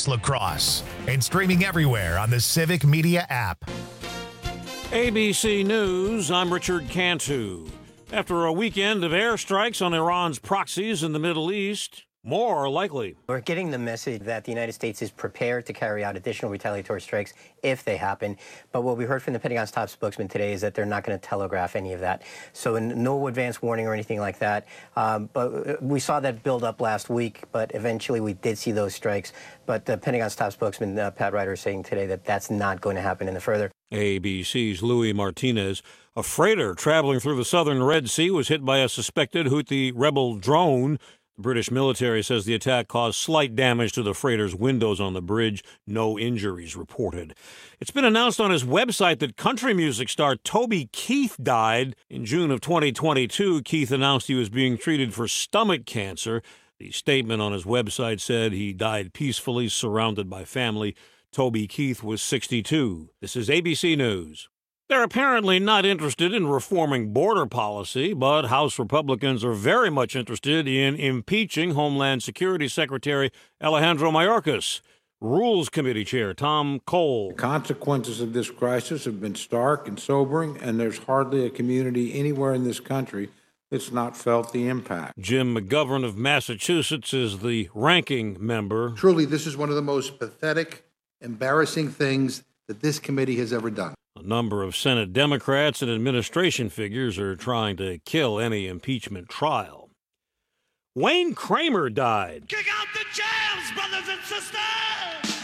Bucks lacrosse and streaming everywhere on the Civic Media app. ABC News, I'm Richard Cantu. After a weekend of airstrikes on Iran's proxies in the Middle East, more are likely. We're getting the message that the United States is prepared to carry out additional retaliatory strikes if they happen. But what we heard from the Pentagon's top spokesman today is that they're not going to telegraph any of that. So no advance warning or anything like that. But we saw that build up last week, but eventually we did see those strikes. But the Pentagon's top spokesman, Pat Ryder, is saying today that that's not going to happen in the further. ABC's Louis Martinez. A freighter traveling through the southern Red Sea was hit by a suspected Houthi rebel drone. The British military says the attack caused slight damage to the freighter's windows on the bridge. No injuries reported. It's been announced on his website that country music star Toby Keith died. In June of 2022, Keith announced he was being treated for stomach cancer. The statement on his website said he died peacefully, surrounded by family. Toby Keith was 62. This is ABC News. They're apparently not interested in reforming border policy, but House Republicans are very much interested in impeaching Homeland Security Secretary Alejandro Mayorkas. Rules Committee Chair Tom Cole. The consequences of this crisis have been stark and sobering, and there's hardly a community anywhere in this country that's not felt the impact. Jim McGovern of Massachusetts is the ranking member. Truly, this is one of the most pathetic, embarrassing things that this committee has ever done. A number of Senate Democrats and administration figures are trying to kill any impeachment trial. Wayne Kramer died. Kick out the jams, brothers and sisters!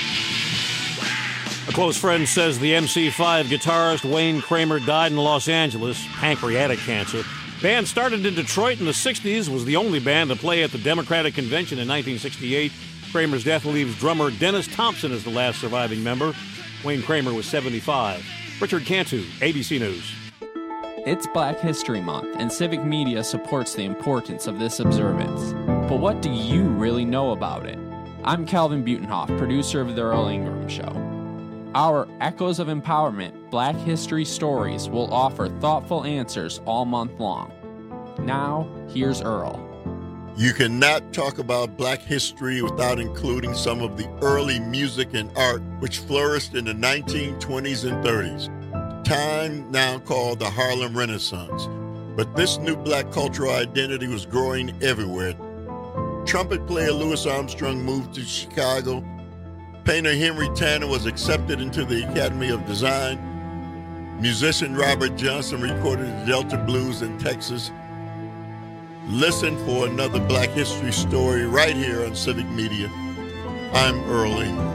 A close friend says the MC5 guitarist Wayne Kramer died in Los Angeles, pancreatic cancer. Band started in Detroit in the 60s, was the only band to play at the Democratic Convention in 1968. Kramer's death leaves drummer Dennis Thompson as the last surviving member. Wayne Kramer was 75. Richard Cantu, ABC News. It's Black History Month, and Civic Media supports the importance of this observance. But what do you really know about it? I'm Calvin Butenhoff, producer of The Earl Ingram Show. Our Echoes of Empowerment Black History Stories will offer thoughtful answers all month long. Now, here's Earl. You cannot talk about Black history without including some of the early music and art which flourished in the 1920s and 30s, time now called the Harlem Renaissance. But this new Black cultural identity was growing everywhere. Trumpet player Louis Armstrong moved to Chicago. Painter Henry Tanner was accepted into the Academy of Design. Musician Robert Johnson recorded the Delta Blues in Texas. Listen for another Black history story right here on Civic Media. I'm Earl Ingram.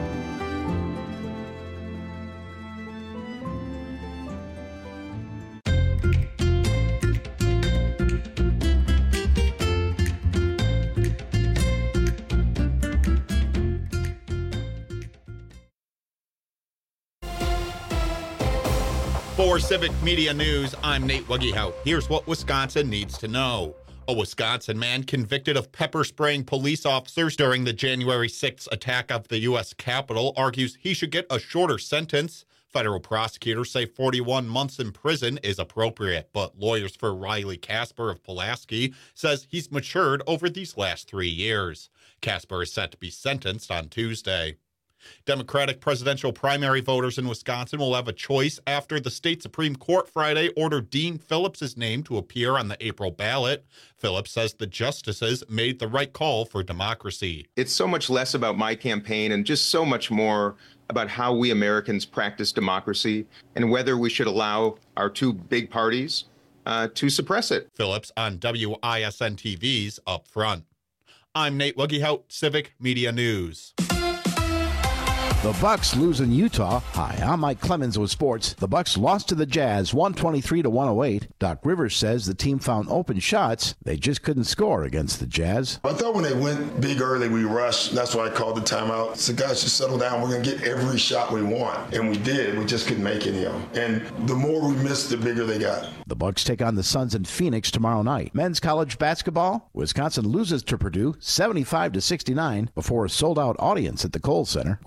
For Civic Media News, I'm Nate Wuggehout. Here's what Wisconsin needs to know. A Wisconsin man convicted of pepper spraying police officers during the January 6th attack of the U.S. Capitol argues he should get a shorter sentence. Federal prosecutors say 41 months in prison is appropriate, but lawyers for Riley Casper of Pulaski says he's matured over these last 3 years. Casper is set to be sentenced on Tuesday. Democratic presidential primary voters in Wisconsin will have a choice after the state Supreme Court Friday ordered Dean Phillips' name to appear on the April ballot. Phillips says the justices made the right call for democracy. It's so much less about my campaign and just so much more about how we Americans practice democracy and whether we should allow our two big parties to suppress it. Phillips on WISN TV's Up Front. I'm Nate Wuggehout, Civic Media News. The Bucks lose in Utah. Hi, I'm Mike Clemens with sports. The Bucks lost to the Jazz 123-108. Doc Rivers says the team found open shots. They just couldn't score against the Jazz. I thought when they went big early, we rushed. That's why I called the timeout. So guys, just settle down. We're going to get every shot we want. And we did. We just couldn't make any of them. And the more we missed, the bigger they got. The Bucks take on the Suns in Phoenix tomorrow night. Men's college basketball, Wisconsin loses to Purdue 75-69 before a sold-out audience at the Kohl Center. Greg Gard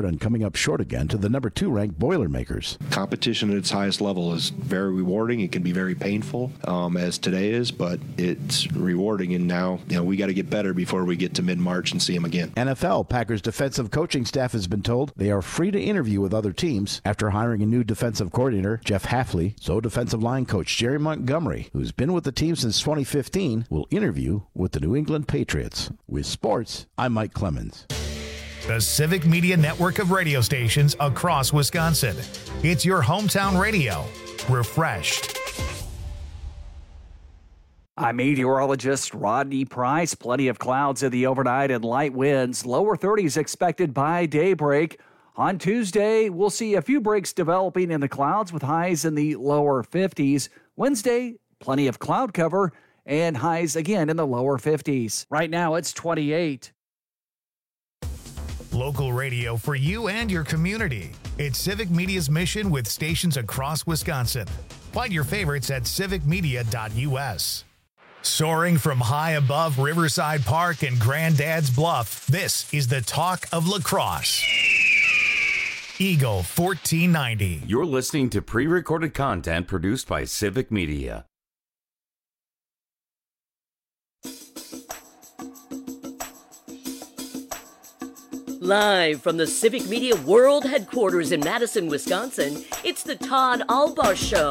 hard on coming up short again to the number 2 ranked Boilermakers. Competition at its highest level is very rewarding. It can be very painful, as today is, but it's rewarding. And now, we got to get better before we get to mid-March and see them again. NFL Packers defensive coaching staff has been told they are free to interview with other teams after hiring a new defensive coordinator, Jeff Hafley. So defensive line coach Jerry Montgomery, who's been with the team since 2015, will interview with the New England Patriots. With sports, I'm Mike Clemens. The Civic Media network of radio stations across Wisconsin. It's your hometown radio. Refreshed. I'm meteorologist Rodney Price. Plenty of clouds in the overnight and light winds. Lower 30s expected by daybreak. On Tuesday, we'll see a few breaks developing in the clouds with highs in the lower 50s. Wednesday, plenty of cloud cover and highs again in the lower 50s. Right now, it's 28. Local radio for you and your community. It's Civic Media's mission with stations across Wisconsin. Find your favorites at civicmedia.us. Soaring from high above Riverside Park and Granddad's Bluff, this is the talk of lacrosse. Eagle 1490. You're listening to pre-recorded content produced by Civic Media. Live from the Civic Media World Headquarters in Madison, Wisconsin, it's the Todd Albaugh Show.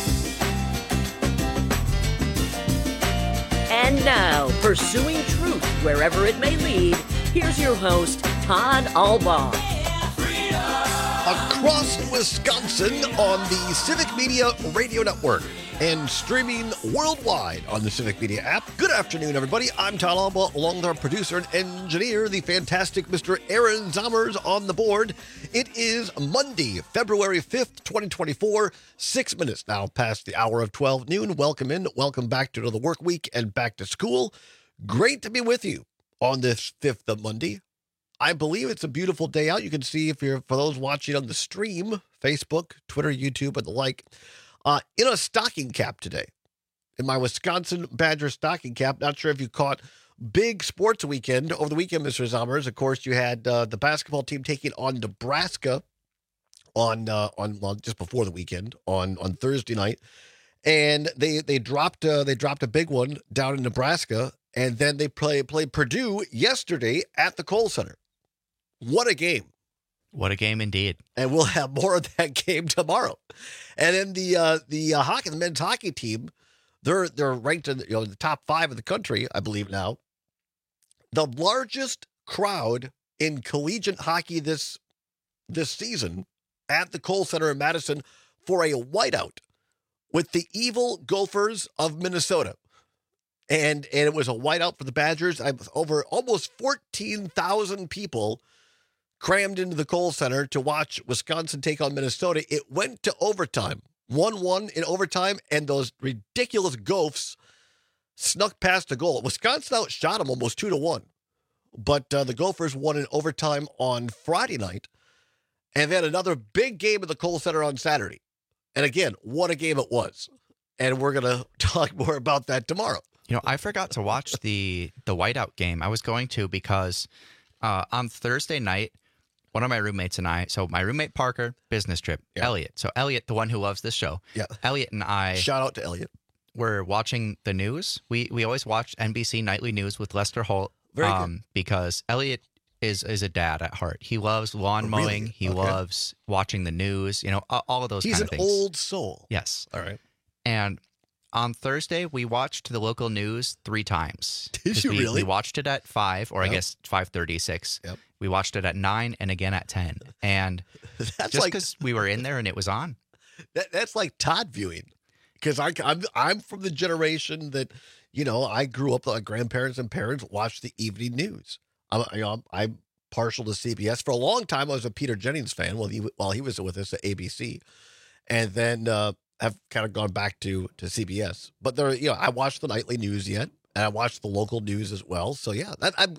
And now, pursuing truth wherever it may lead, here's your host, Todd Albaugh. Across Wisconsin on the Civic Media Radio Network and streaming worldwide on the Civic Media app. Good afternoon, everybody. I'm Todd Albaugh, along with our producer and engineer, the fantastic Mr. Aaron Zommers on the board. It is Monday, February 5th, 2024, 6 minutes now past the hour of 12 noon. Welcome in, welcome back to another work week and back to school. Great to be with you on this 5th of Monday. I believe it's a beautiful day out. You can see if you're, for those watching on the stream, Facebook, Twitter, YouTube, and the like, in a stocking cap today. In my Wisconsin Badger stocking cap. Not sure if you caught big sports weekend over the weekend, Mr. Zommers. Of course, you had the basketball team taking on Nebraska on just before the weekend on Thursday night, and they dropped a big one down in Nebraska, and then they played Purdue yesterday at the Kohl Center. What a game. What a game indeed. And we'll have more of that game tomorrow. And then the men's hockey team, they're ranked in the top 5 of the country, I believe now. The largest crowd in collegiate hockey this season at the Kohl Center in Madison for a whiteout with the evil Gophers of Minnesota. And it was a whiteout for the Badgers. Over almost 14,000 people crammed into the Kohl Center to watch Wisconsin take on Minnesota. It went to overtime, 1-1 in overtime, and those ridiculous Gophs snuck past the goal. Wisconsin outshot them almost 2-1, but the Gophers won in overtime on Friday night, and then another big game at the Kohl Center on Saturday. And again, what a game it was. And we're going to talk more about that tomorrow. I forgot to watch the whiteout game. I was going to because on Thursday night, one of my roommates and I, so my roommate Parker, business trip, yeah. Elliot. So Elliot, the one who loves this show. Yeah. Elliot and I. Shout out to Elliot. We're watching the news. We always watch NBC Nightly News with Lester Holt. Very good. Because Elliot is a dad at heart. He loves lawn mowing. He loves watching the news, all of those kind of things. He's an old soul. Yes. All right. And on Thursday, we watched the local news 3 times. Did you really? We watched it at 5, or I guess 5:36. Yep. We watched it at 9 and again at 10. And that's just because we were in there and it was on. That's like Todd viewing. Because I'm from the generation that, I grew up, like grandparents and parents watched the evening news. I'm partial to CBS. For a long time, I was a Peter Jennings fan while he was with us at ABC. And then have kind of gone back to CBS. But I watched the nightly news yet, and I watched the local news as well. So yeah,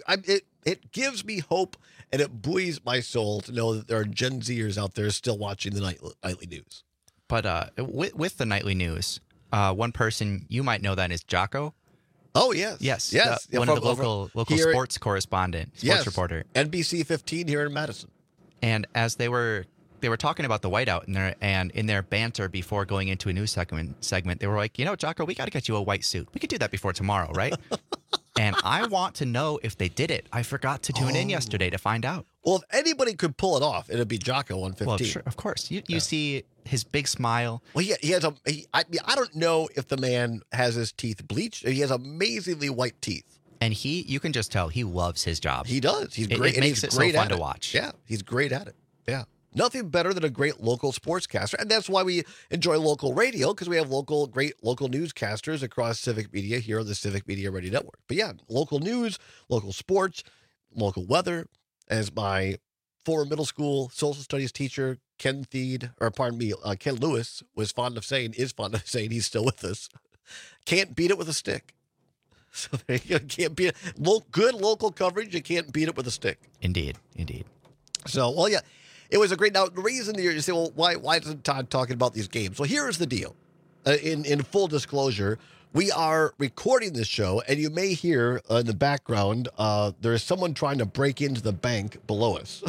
it gives me hope, and it buoys my soul to know that there are Gen Zers out there still watching the nightly news. But with the nightly news, one person you might know that is Jocko. Oh yes, yes. One of the local sports correspondent, sports reporter. NBC 15 here in Madison. And as they were talking about the whiteout in their banter before going into a news segment, they were like, Jocko, we got to get you a white suit. We could do that before tomorrow, right? And I want to know if they did it. I forgot to tune in yesterday to find out. Well, if anybody could pull it off, it'd be Jocko 115. Well, sure, of course. You see his big smile. Well, he has I don't know if the man has his teeth bleached. He has amazingly white teeth. And you can just tell he loves his job. He does. He's great. It makes it so fun to watch. Yeah, he's great at it. Yeah. Nothing better than a great local sportscaster. And that's why we enjoy local radio, because we have great local newscasters across Civic Media here on the Civic Media Radio Network. But yeah, local news, local sports, local weather. As my former middle school social studies teacher, Ken Lewis, is fond of saying, he's still with us, can't beat it with a stick. So there you go. Can't beat it. Good local coverage. You can't beat it with a stick. Indeed. So, well, yeah. It was a great. Now, the reason you say, well, why isn't Todd talking about these games? Well, here's the deal. In full disclosure, we are recording this show, and you may hear in the background there is someone trying to break into the bank below us.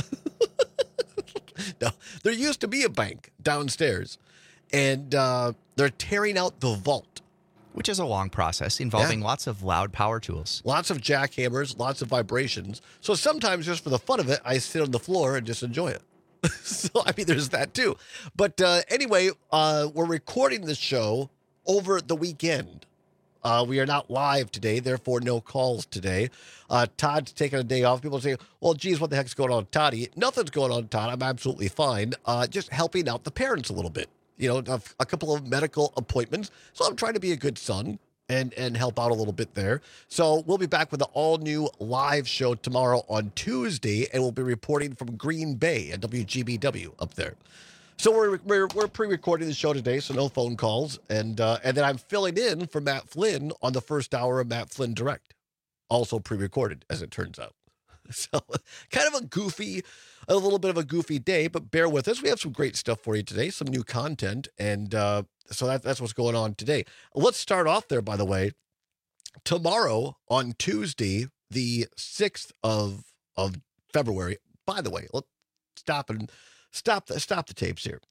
Now, there used to be a bank downstairs, and they're tearing out the vault. Which is a long process involving lots of loud power tools. Lots of jackhammers, lots of vibrations. So sometimes just for the fun of it, I sit on the floor and just enjoy it. So, I mean, there's that too. But anyway, we're recording this show over the weekend. We are not live today, therefore no calls today. Todd's taking a day off. People say, well, geez, what the heck's going on, Toddy? Nothing's going on, Todd. I'm absolutely fine. Just helping out the parents a little bit. A couple of medical appointments. So I'm trying to be a good son and help out a little bit there. So we'll be back with an all-new live show tomorrow on Tuesday, and we'll be reporting from Green Bay at WGBW up there. So we're pre-recording the show today, so no phone calls, and then I'm filling in for Matt Flynn on the first hour of Matt Flynn Direct, also pre-recorded, as it turns out. So kind of a little bit of a goofy day, but bear with us. We have some great stuff for you today, some new content, and so that's what's going on today. Let's start off there, by the way. Tomorrow on Tuesday, the 6th of February. By the way, let's stop the tapes here.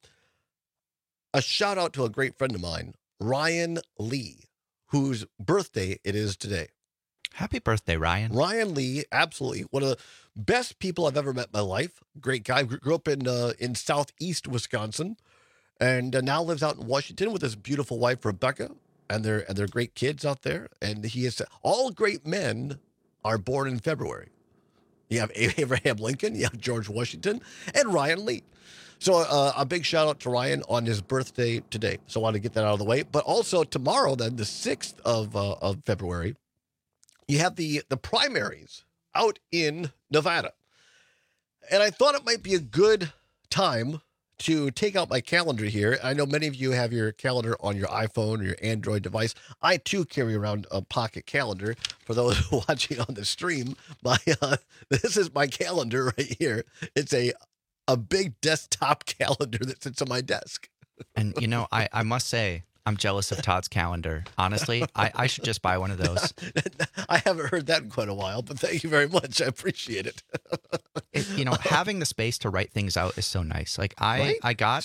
A shout out to a great friend of mine, Ryan Lee, whose birthday it is today. Happy birthday, Ryan. Ryan Lee, absolutely. One of the best people I've ever met in my life. Great guy. Grew up in southeast Wisconsin, and now lives out in Washington with his beautiful wife, Rebecca, and their great kids out there. And he is, all great men are born in February. You have Abraham Lincoln, you have George Washington, and Ryan Lee. So a big shout out to Ryan on his birthday today. So I want to get that out of the way. But also tomorrow, then, the 6th of February, you have the primaries out in Nevada. And I thought it might be a good time to take out my calendar here. I know many of you have your calendar on your iPhone or your Android device. I, too, carry around a pocket calendar. For those watching on the stream, this is my calendar right here. It's a big desktop calendar that sits on my desk. And, I must say, I'm jealous of Todd's calendar. Honestly, I should just buy one of those. I haven't heard that in quite a while, but thank you very much. I appreciate it. Having the space to write things out is so nice. Like I got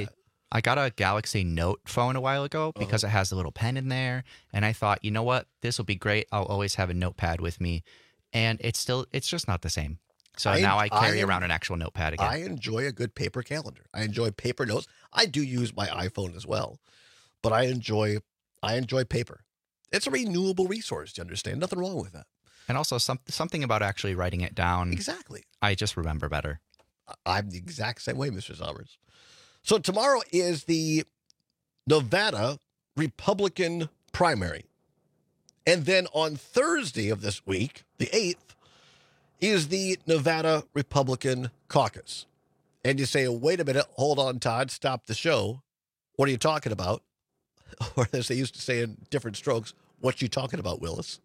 a Galaxy Note phone a while ago because it has a little pen in there, and I thought, you know what, this will be great. I'll always have a notepad with me, and it's just not the same. So now I carry around an actual notepad again. I enjoy a good paper calendar. I enjoy paper notes. I do use my iPhone as well. But I enjoy paper. It's a renewable resource, you understand? Nothing wrong with that. And also something about actually writing it down. Exactly. I just remember better. I'm the exact same way, Mr. Sommers. So tomorrow is the Nevada Republican primary. And then on Thursday of this week, the 8th, is the Nevada Republican caucus. And you say, wait a minute, hold on, Todd, stop the show. What are you talking about? Or as they used to say in different strokes, what you talking about, Willis?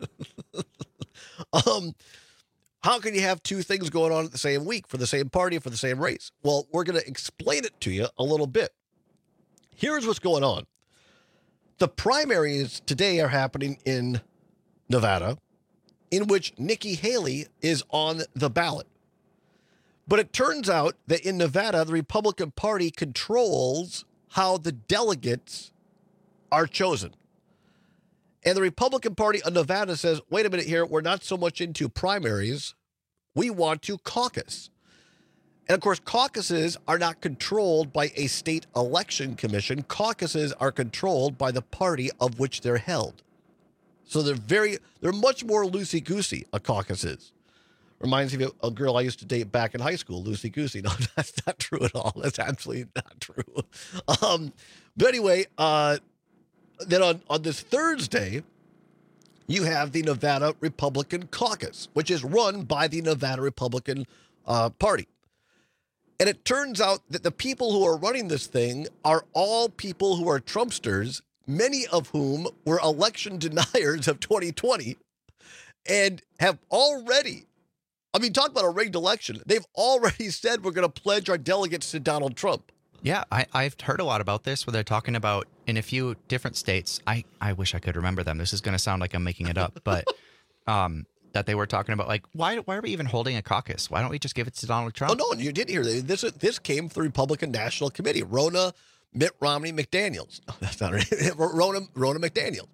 How can you have two things going on at the same week for the same party, for the same race? Well, we're going to explain it to you a little bit. Here's what's going on. The primaries today are happening in Nevada, in which Nikki Haley is on the ballot. But it turns out that in Nevada, the Republican Party controls how the delegates are chosen. And the Republican Party of Nevada says, wait a minute here, we're not so much into primaries. We want to caucus. And of course, caucuses are not controlled by a state election commission. Caucuses are controlled by the party of which they're held. So they're much more loosey-goosey, a caucus is. Reminds me of a girl I used to date back in high school, loosey-goosey. No, that's not true at all. That's absolutely not true. But anyway, then on this Thursday, you have the Nevada Republican Caucus, which is run by the Nevada Republican Party. And it turns out that the people who are running this thing are all people who are Trumpsters, many of whom were election deniers of 2020 and have already, talk about a rigged election. They've already said we're going to pledge our delegates to Donald Trump. Yeah, I've heard a lot about this where they're talking about in a few different states. I wish I could remember them. This is going to sound like I'm making it up, but that they were talking about, like, why are we even holding a caucus? Why don't we just give it to Donald Trump? Oh, no, you didn't hear that. This came from the Republican National Committee. Ronna, Mitt Romney, McDaniels. No, that's not right. Ronna McDaniel.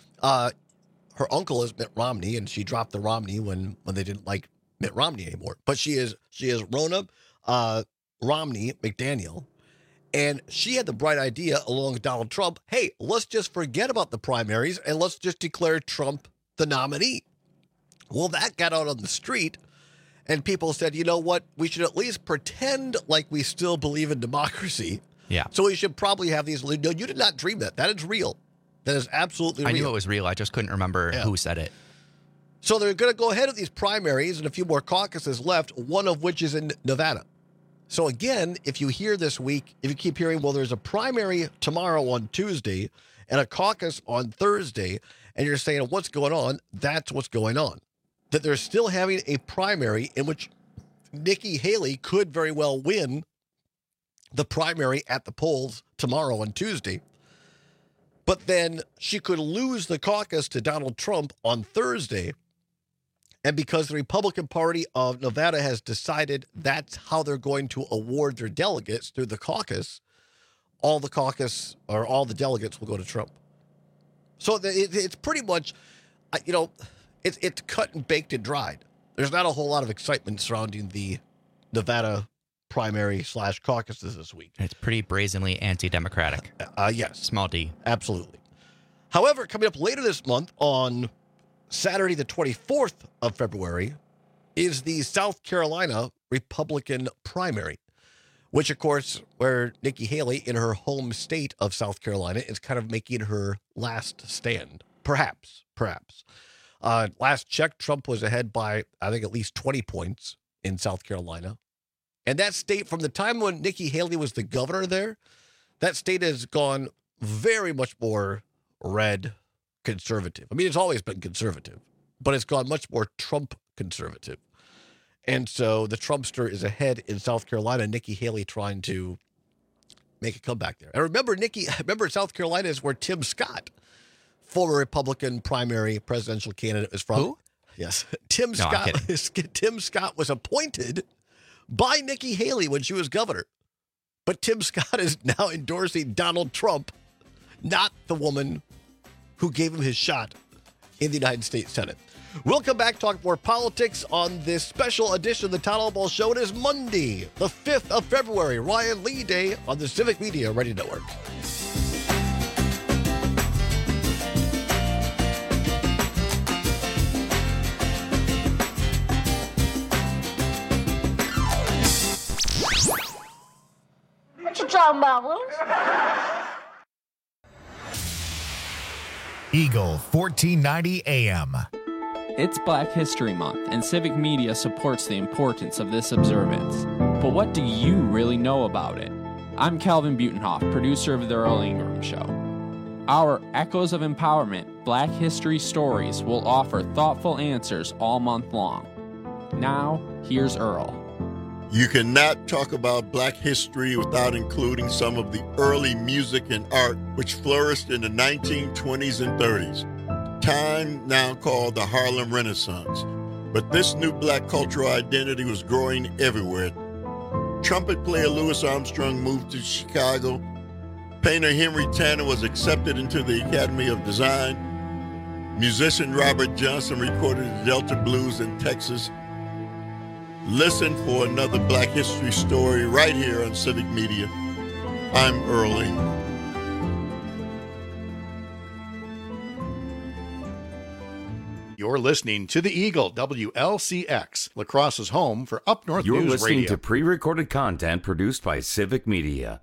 Her uncle is Mitt Romney, and she dropped the Romney when they didn't like Mitt Romney anymore. But she is Ronna Romney McDaniel. And she had the bright idea, along with Donald Trump, hey, let's just forget about the primaries and let's just declare Trump the nominee. Well, that got out on the street, and people said, you know what? We should at least pretend like we still believe in democracy. Yeah. So we should probably have these. No, you did not dream that. That is real. That is absolutely real. I knew it was real. I just couldn't remember who said it. So they're going to go ahead with these primaries and a few more caucuses left, one of which is in Nevada. So again, if you hear this week, if you keep hearing, well, there's a primary tomorrow on Tuesday and a caucus on Thursday, and you're saying, what's going on? That's what's going on. That they're still having a primary in which Nikki Haley could very well win the primary at the polls tomorrow on Tuesday. But then she could lose the caucus to Donald Trump on Thursday. And because the Republican Party of Nevada has decided that's how they're going to award their delegates through the caucus, all the delegates will go to Trump. So it's pretty much, it's cut and baked and dried. There's not a whole lot of excitement surrounding the Nevada primary / caucuses this week. It's pretty brazenly anti-democratic. Yes. Small d. Absolutely. However, coming up later this month on Saturday, the 24th of February, is the South Carolina Republican primary, which, of course, where Nikki Haley in her home state of South Carolina is kind of making her last stand. Perhaps. Last check, Trump was ahead by, I think, at least 20 points in South Carolina. And that state, from the time when Nikki Haley was the governor there, that state has gone very much more red conservative. I mean, it's always been conservative, but it's gone much more Trump conservative. And so the Trumpster is ahead in South Carolina, Nikki Haley trying to make a comeback there. And remember South Carolina is where Tim Scott, former Republican primary presidential candidate, is from. Who? Yes. Tim Scott was appointed by Nikki Haley when she was governor. But Tim Scott is now endorsing Donald Trump, not the woman who gave him his shot in the United States Senate. We'll come back, talk more politics on this special edition of the Todd Albaugh Show. It is Monday, the 5th of February, Ryan Lee Day on the Civic Media Radio Network. What you talking about, Willis? Eagle 1490 AM. It's Black History Month, and Civic Media supports the importance of this observance. But what do you really know about it? I'm Calvin Butenhoff, producer of The Earl Ingram Show. Our Echoes of Empowerment Black History Stories will offer thoughtful answers all month long. Now, here's Earl. You cannot talk about Black history without including some of the early music and art which flourished in the 1920s and 30s, time now called the Harlem Renaissance. But this new black cultural identity was growing everywhere. Trumpet player Louis Armstrong moved to Chicago. Painter Henry Tanner was accepted into the Academy of Design. Musician Robert Johnson recorded the Delta Blues in Texas. Listen for another Black History story right here on Civic Media. I'm Earl Ingram. You're listening to the Eagle, WLCX, La Crosse's home for Up North You're News listening Radio. to pre-recorded content produced by Civic Media.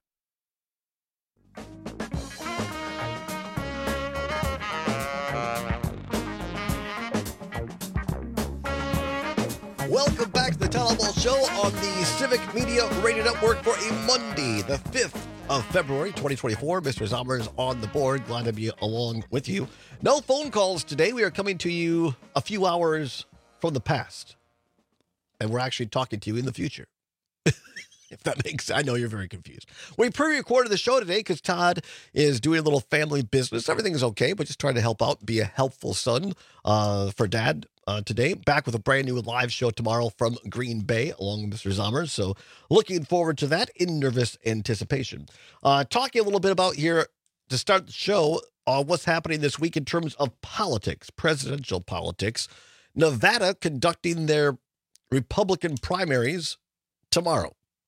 Welcome back to the Tom Ball Show on the Civic Media Radio Network for a Monday, the 5th of February, 2024. Mr. Zommers on the board. Glad to be along with you. No phone calls today. We are coming to you a few hours from the past. And we're actually talking to you in the future. If that makes sense. I know you're very confused. We pre-recorded the show today because Todd is doing a little family business. Everything's okay, but just trying to help out, be a helpful son for Dad today. Back with a brand new live show tomorrow from Green Bay along with Mr. Zommers. So looking forward to that in nervous anticipation. Talking a little bit about here to start the show, what's happening this week in terms of politics, presidential politics. Nevada conducting their Republican primaries tomorrow.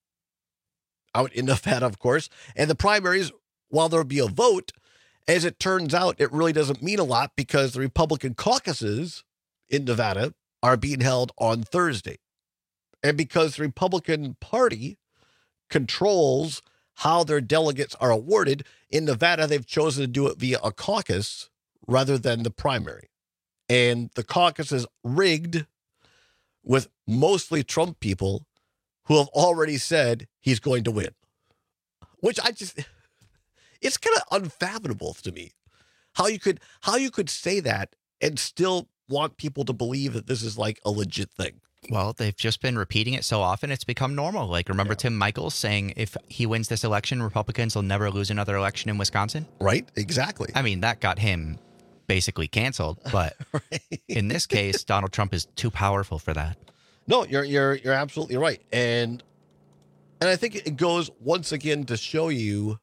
Out in Nevada, of course. And the primaries, while there'll be a vote, as it turns out, it really doesn't mean a lot because the Republican caucuses in Nevada are being held on Thursday. And because the Republican Party controls how their delegates are awarded, in Nevada, they've chosen to do it via a caucus rather than the primary. And the caucus is rigged with mostly Trump people who have already said he's going to win. Which it's kind of unfathomable to me. How you could say that and still want people to believe that this is like a legit thing. Well, they've just been repeating it so often, it's become normal. Like, remember Tim Michaels saying if he wins this election, Republicans will never lose another election in Wisconsin? Right, exactly. I mean, that got him basically canceled. But in this case, Donald Trump is too powerful for that. No, you're absolutely right. And I think it goes once again to show you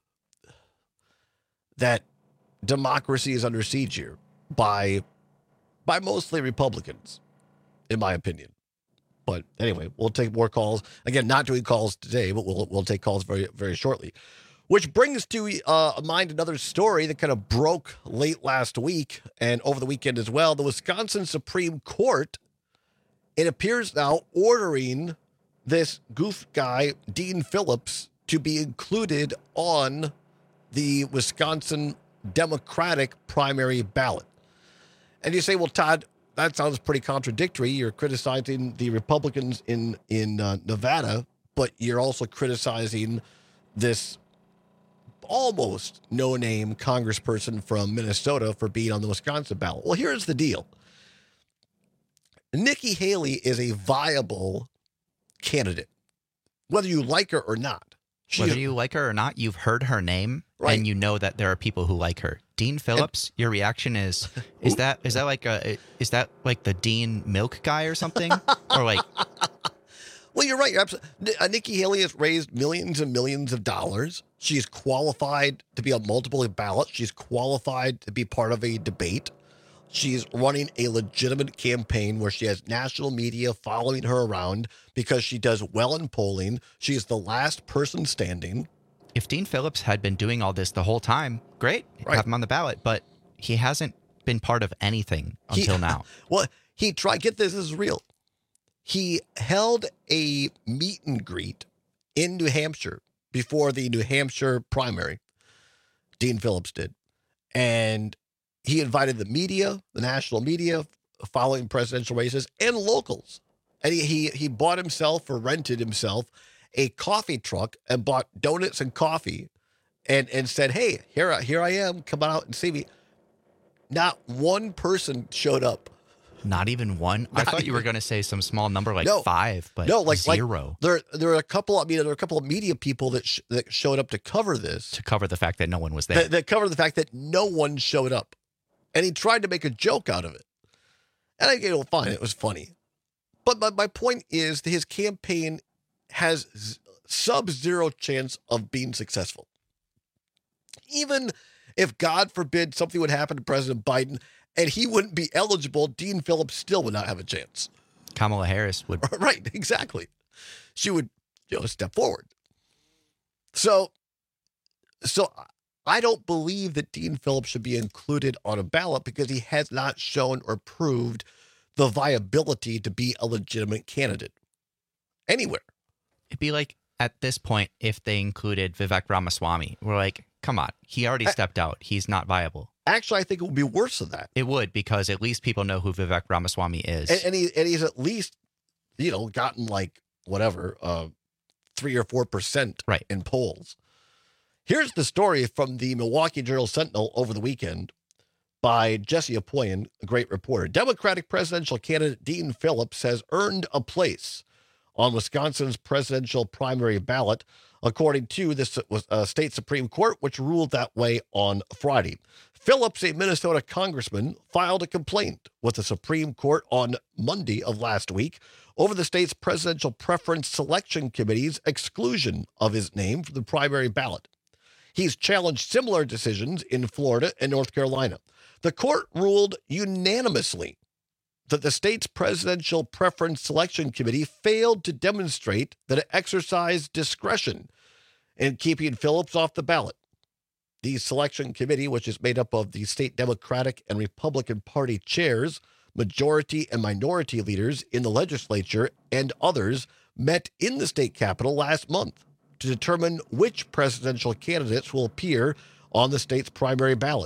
that democracy is under siege here by mostly Republicans, in my opinion. But anyway, we'll take more calls. Again, not doing calls today, but we'll take calls very, very shortly. Which brings to mind another story that kind of broke late last week and over the weekend as well. The Wisconsin Supreme Court, it appears now, ordering this goof guy, Dean Phillips, to be included on the Wisconsin Democratic primary ballot. And you say, well, Todd, that sounds pretty contradictory. You're criticizing the Republicans in Nevada, but you're also criticizing this almost no-name congressperson from Minnesota for being on the Wisconsin ballot. Well, here's the deal. Nikki Haley is a viable candidate, whether you like her or not. Whether you like her or not, you've heard her name, right, and you know that there are people who like her. Dean Phillips, your reaction is that like the Dean Milk guy or something? Or like, well, you're right. You're absolutely. Nikki Haley has raised millions and millions of dollars. She's qualified to be on multiple ballots. She's qualified to be part of a debate. She's running a legitimate campaign where she has national media following her around because she does well in polling. She's the last person standing. If Dean Phillips had been doing all this the whole time, great, right, have him on the ballot, but he hasn't been part of anything until now. Well, he tried, get this is real. He held a meet and greet in New Hampshire before the New Hampshire primary. Dean Phillips did. And he invited the media, the national media, following presidential races, and locals. And he bought himself or rented himself a coffee truck and bought donuts and coffee and said, hey, here I am. Come on out and see me. Not one person showed up. Not even one? I thought you were going to say some small number like 5, but like zero. There are a couple. I mean, there are a couple of media people that showed up to cover this. To cover the fact that no one was there. That covered the fact that no one showed up. And he tried to make a joke out of it. And I go, fine, it was funny. But my point is that his campaign has sub-zero chance of being successful. Even if, God forbid, something would happen to President Biden and he wouldn't be eligible, Dean Phillips still would not have a chance. Kamala Harris would. Right, exactly. She would, step forward. So I don't believe that Dean Phillips should be included on a ballot because he has not shown or proved the viability to be a legitimate candidate anywhere. It'd be like, at this point, if they included Vivek Ramaswamy, we're like, come on, he already stepped out. He's not viable. Actually, I think it would be worse than that. It would, because at least people know who Vivek Ramaswamy is. And he's at least, gotten 3 or 4% right in polls. Here's the story from the Milwaukee Journal-Sentinel over the weekend by Jesse Apoyan, a great reporter. Democratic presidential candidate Dean Phillips has earned a place on Wisconsin's presidential primary ballot, according to the state Supreme Court, which ruled that way on Friday. Phillips, a Minnesota congressman, filed a complaint with the Supreme Court on Monday of last week over the state's presidential preference selection committee's exclusion of his name from the primary ballot. He's challenged similar decisions in Florida and North Carolina. The court ruled unanimously that the state's presidential preference selection committee failed to demonstrate that it exercised discretion in keeping Phillips off the ballot. The selection committee, which is made up of the state Democratic and Republican Party chairs, majority and minority leaders in the legislature, and others, met in the state capitol last month to determine which presidential candidates will appear on the state's primary ballot.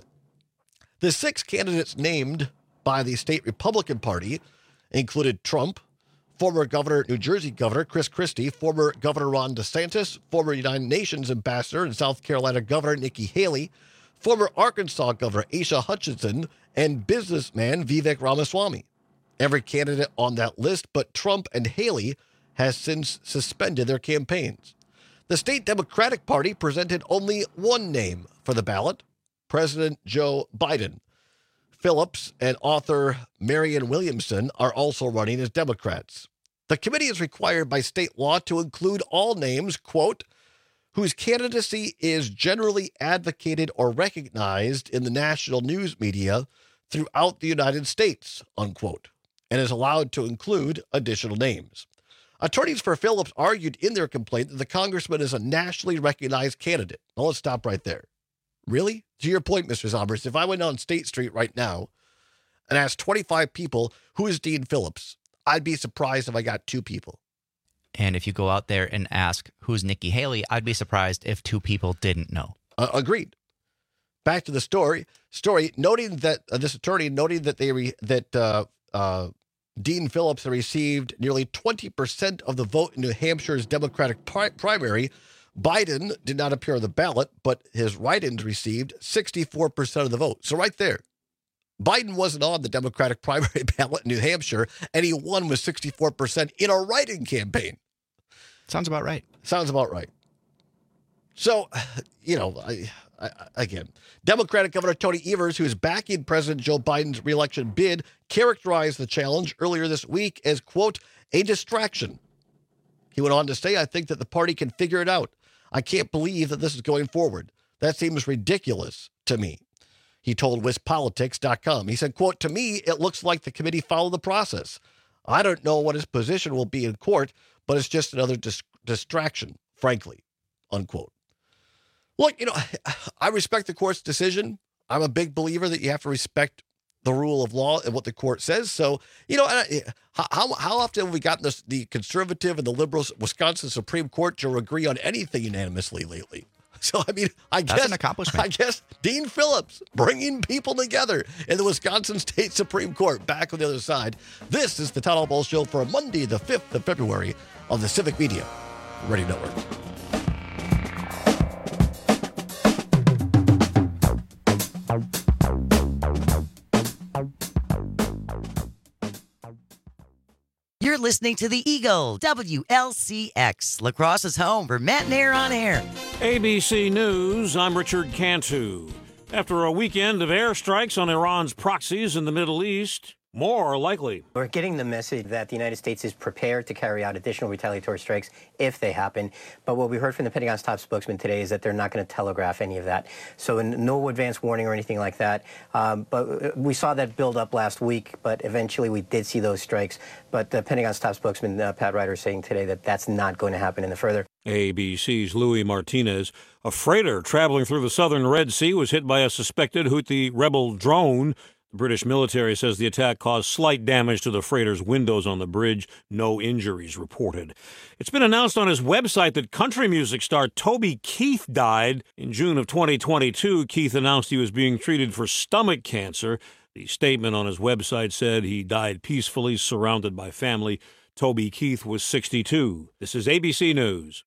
The 6 candidates named by the state Republican Party included Trump, former New Jersey Governor Chris Christie, former Governor Ron DeSantis, former United Nations Ambassador and South Carolina Governor Nikki Haley, former Arkansas Governor Asa Hutchinson, and businessman Vivek Ramaswamy. Every candidate on that list but Trump and Haley has since suspended their campaigns. The state Democratic Party presented only one name for the ballot, President Joe Biden. Phillips and author Marianne Williamson are also running as Democrats. The committee is required by state law to include all names, quote, whose candidacy is generally advocated or recognized in the national news media throughout the United States, unquote, and is allowed to include additional names. Attorneys for Phillips argued in their complaint that the congressman is a nationally recognized candidate. Now let's stop right there. Really? To your point, Mr. Zombers, if I went on State Street right now and asked 25 people, who is Dean Phillips, I'd be surprised if I got 2 people. And if you go out there and ask, who's Nikki Haley, I'd be surprised if 2 people didn't know. Agreed. Back to the story noting that this attorney noting that Dean Phillips received nearly 20% of the vote in New Hampshire's Democratic primary. Biden did not appear on the ballot, but his write-ins received 64% of the vote. So right there, Biden wasn't on the Democratic primary ballot in New Hampshire, and he won with 64% in a write-in campaign. Sounds about right. Sounds about right. So, again, Democratic Governor Tony Evers, who is backing President Joe Biden's reelection bid, characterized the challenge earlier this week as, quote, a distraction. He went on to say, I think that the party can figure it out. I can't believe that this is going forward. That seems ridiculous to me. He told WisPolitics.com. He said, quote, to me, it looks like the committee followed the process. I don't know what his position will be in court, but it's just another distraction, frankly, unquote. Look, I respect the court's decision. I'm a big believer that you have to respect the rule of law and what the court says. So, how often have we gotten the conservative and the liberal Wisconsin Supreme Court to agree on anything unanimously lately? So, That's an accomplishment. I guess Dean Phillips bringing people together in the Wisconsin State Supreme Court. Back on the other side. This is the Todd Albaugh Show for Monday, the 5th of February on the Civic Media Radio Network. You're listening to the Eagle, WLCX, La Crosse's home for Matt and Air on Air. ABC News, I'm Richard Cantu. After a weekend of airstrikes on Iran's proxies in the Middle East, more likely. We're getting the message that the United States is prepared to carry out additional retaliatory strikes if they happen. But what we heard from the Pentagon's top spokesman today is that they're not going to telegraph any of that. So no advance warning or anything like that. But we saw that build up last week, but eventually we did see those strikes. But the Pentagon's top spokesman, Pat Ryder, is saying today that that's not going to happen in the further. ABC's Louis Martinez. A freighter traveling through the southern Red Sea was hit by a suspected Houthi rebel drone. The British military says the attack caused slight damage to the freighter's windows on the bridge. No injuries reported. It's been announced on his website that country music star Toby Keith died. In June of 2022, Keith announced he was being treated for stomach cancer. The statement on his website said he died peacefully, surrounded by family. Toby Keith was 62. This is ABC News.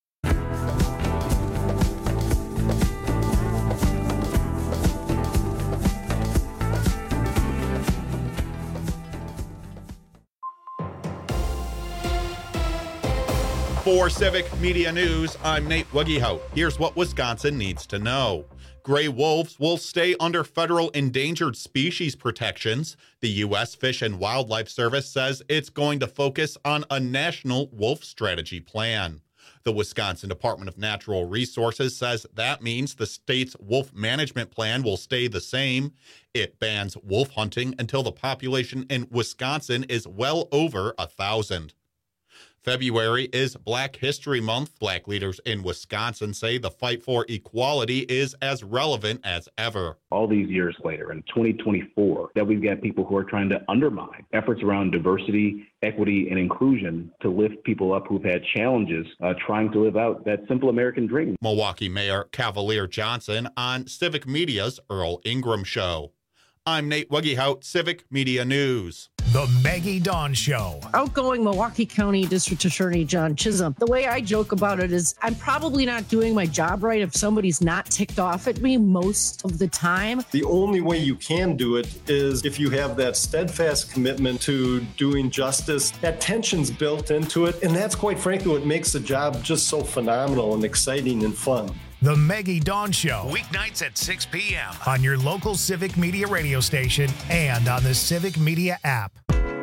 For Civic Media News, I'm Nate Wuggyhout. Here's what Wisconsin needs to know. Gray wolves will stay under federal endangered species protections. The U.S. Fish and Wildlife Service says it's going to focus on a national wolf strategy plan. The Wisconsin Department of Natural Resources says that means the state's wolf management plan will stay the same. It bans wolf hunting until the population in Wisconsin is well over 1,000. February is Black History Month. Black leaders in Wisconsin say the fight for equality is as relevant as ever. All these years later, in 2024, that we've got people who are trying to undermine efforts around diversity, equity, and inclusion to lift people up who've had challenges trying to live out that simple American dream. Milwaukee Mayor Cavalier Johnson on Civic Media's Earl Ingram Show. I'm Nate Wuggyhout, Civic Media News. The Maggie Dawn Show. Outgoing Milwaukee County District Attorney John Chisholm. The way I joke about it is I'm probably not doing my job right if somebody's not ticked off at me most of the time. The only way you can do it is if you have that steadfast commitment to doing justice. That tension's built into it, and that's quite frankly what makes the job just so phenomenal and exciting and fun. The Maggie Dawn Show, weeknights at 6 p.m. on your local Civic Media radio station and on the Civic Media app.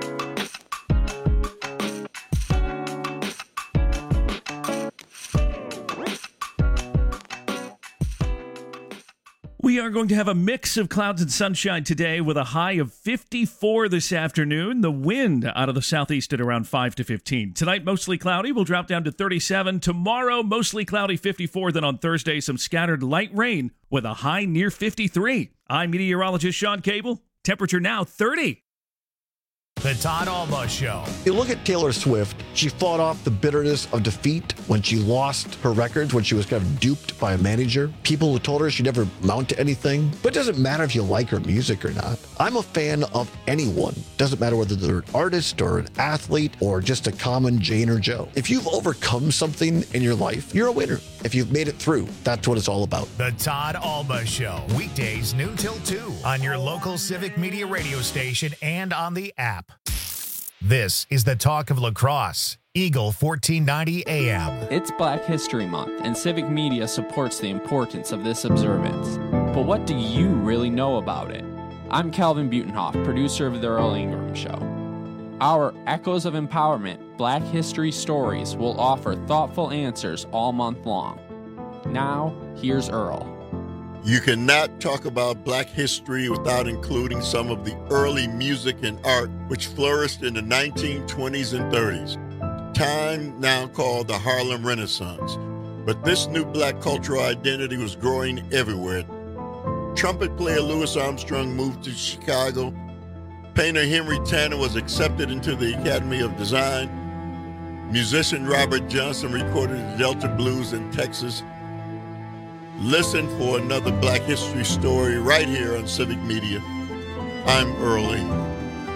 We are going to have a mix of clouds and sunshine today with a high of 54 this afternoon. The wind out of the southeast at around 5 to 15. Tonight, mostly cloudy. We'll drop down to 37. Tomorrow, mostly cloudy, 54. Then on Thursday, some scattered light rain with a high near 53. I'm meteorologist Sean Cable. Temperature now 30. The Todd Alba Show. You look at Taylor Swift, she fought off the bitterness of defeat when she lost her records, when she was kind of duped by a manager. People who told her she'd never amount to anything. But it doesn't matter if you like her music or not. I'm a fan of anyone. Doesn't matter whether they're an artist or an athlete or just a common Jane or Joe. If you've overcome something in your life, you're a winner. If you've made it through, that's what it's all about. The Todd Alba Show. Weekdays noon till 2 on your local Civic Media radio station and on the app. This is the talk of La Crosse. Eagle 1490 AM. It's Black History Month, and Civic Media supports the importance of this observance. But what do you really know about it? I'm Calvin Butenhoff, producer of The Earl Ingram Show. Our Echoes of Empowerment Black History Stories will offer thoughtful answers all month long. Now, here's Earl. You cannot talk about Black history without including some of the early music and art which flourished in the 1920s and 30s, time now called the Harlem Renaissance. But this new Black cultural identity was growing everywhere. Trumpet player Louis Armstrong moved to Chicago. Painter Henry Tanner was accepted into the Academy of Design. Musician Robert Johnson recorded the Delta Blues in Texas. Listen for another Black history story right here on Civic Media. I'm Earl Ingram.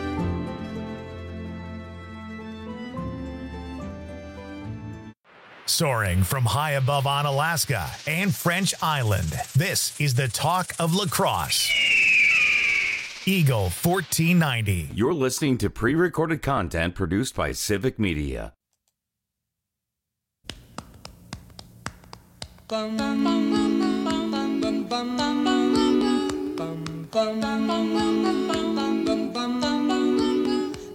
Soaring from high above on Alaska and French Island, this is the talk of La Crosse. Eagle 1490. You're listening to pre-recorded content produced by Civic Media.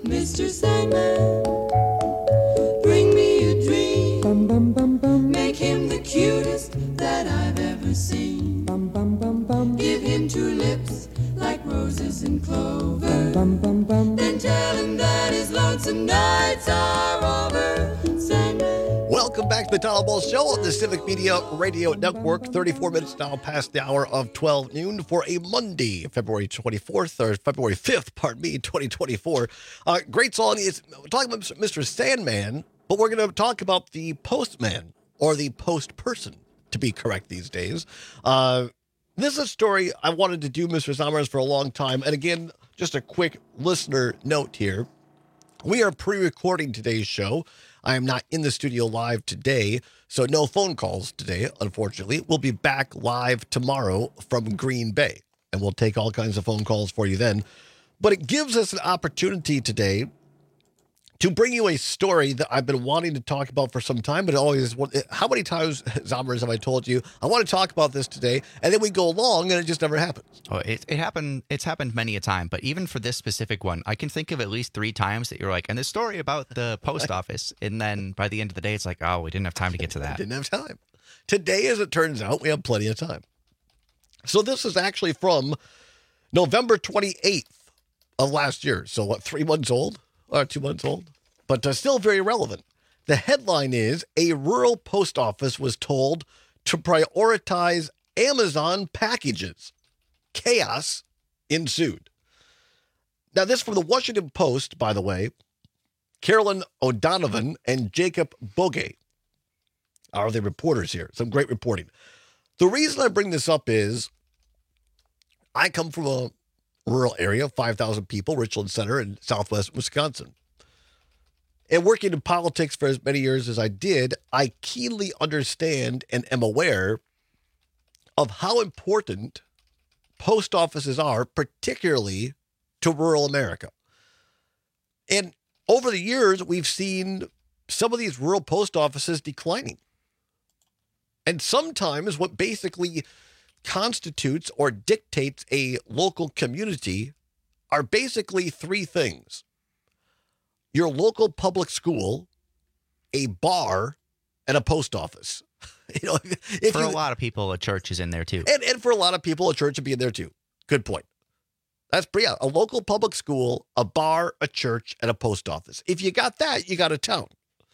Mr. Sandman, bring me a dream. Bum, bum, bum, bum. Make him the cutest that I've ever seen. Bum, bum, bum, bum. Give him 2 lips like roses and clover. Bum, bum, bum. Then tell him that his lonesome nights are over. Sandman. Welcome back to the Tom Ball Show on the Civic Media Radio Network. 34 minutes now past the hour of 12 noon for a Monday, February 24th, or February 5th, 2024. Great song. We're talking about Mr. Sandman, but we're going to talk about the postman, or the post person, to be correct these days. This is a story I wanted to do, Mr. Sommers, for a long time. And again, just a quick listener note here. We are pre-recording today's show. I am not in the studio live today, so no phone calls today, unfortunately. We'll be back live tomorrow from Green Bay, and we'll take all kinds of phone calls for you then. But it gives us an opportunity today to bring you a story that I've been wanting to talk about for some time, but how many times, Zombers, have I told you, I want to talk about this today, and then we go along, and it just never happens. Oh, it's happened many a time, but even for this specific one, I can think of at least 3 times that you're like, and this story about the post office, and then by the end of the day, it's like, oh, we didn't have time to get to that. Didn't have time. Today, as it turns out, we have plenty of time. So this is actually from November 28th of last year. So what, 3 months old? Or 2 months old, but still very relevant. The headline is, a rural post office was told to prioritize Amazon packages. Chaos ensued. Now, this from the Washington Post, by the way. Carolyn O'Donovan and Jacob Bogue are the reporters here. Some great reporting. The reason I bring this up is I come from a rural area, 5,000 people, Richland Center in southwest Wisconsin. And working in politics for as many years as I did, I keenly understand and am aware of how important post offices are, particularly to rural America. And over the years, we've seen some of these rural post offices declining. And sometimes what basically constitutes or dictates a local community are basically 3 things: your local public school, a bar, and a post office. For a lot of people, a church is in there too. And for a lot of people, a church would be in there too. Good point. That's a local public school, a bar, a church, and a post office. If you got that, you got a town.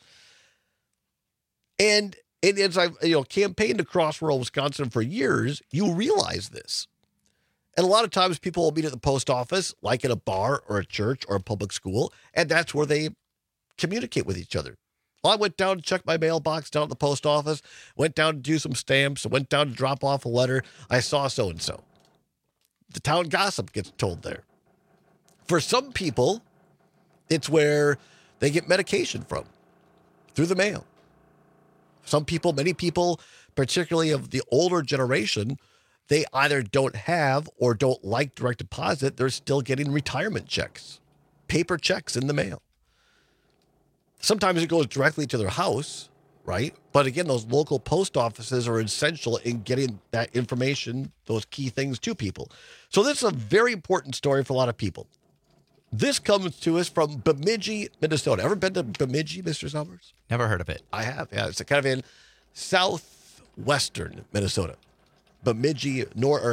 And as I've campaigned across rural Wisconsin for years, you realize this. And a lot of times people will meet at the post office, like in a bar or a church or a public school, and that's where they communicate with each other. Well, I went down to check my mailbox down at the post office, went down to do some stamps, went down to drop off a letter. I saw so-and-so. The town gossip gets told there. For some people, it's where they get medication from, through the mail. Some people, many people, particularly of the older generation, they either don't have or don't like direct deposit. They're still getting retirement checks, paper checks in the mail. Sometimes it goes directly to their house, right? But again, those local post offices are essential in getting that information, those key things to people. So this is a very important story for a lot of people. This comes to us from Bemidji, Minnesota. Ever been to Bemidji, Mr. Summers? Never heard of it. I have. Yeah, it's kind of in southwestern Minnesota. Bemidji,